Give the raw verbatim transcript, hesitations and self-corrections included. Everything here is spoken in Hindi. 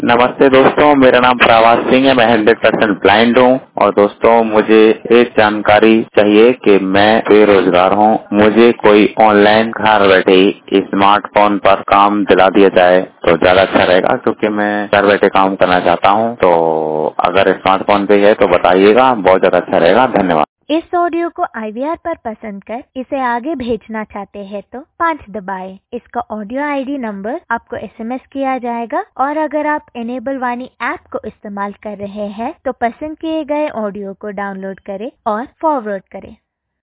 नमस्ते दोस्तों, मेरा नाम प्रवास सिंह है। मैं हंड्रेड परसेंट ब्लाइंड हूँ और दोस्तों मुझे एक जानकारी चाहिए कि मैं बेरोजगार हूँ। मुझे कोई ऑनलाइन घर बैठे ही स्मार्टफोन पर काम दिला दिया जाए तो ज्यादा अच्छा रहेगा, क्योंकि मैं घर बैठे काम करना चाहता हूँ। तो अगर स्मार्टफोन पे है तो बताइएगा, बहुत ज्यादा अच्छा रहेगा। धन्यवाद। इस ऑडियो को आई वी आर पर पसंद कर इसे आगे भेजना चाहते हैं तो पाँच दबाएं। इसका ऑडियो आई डी नंबर आपको एस एम एस किया जाएगा और अगर आप इनेबल वाणी ऐप को इस्तेमाल कर रहे हैं तो पसंद किए गए ऑडियो को डाउनलोड करें और फॉरवर्ड करें।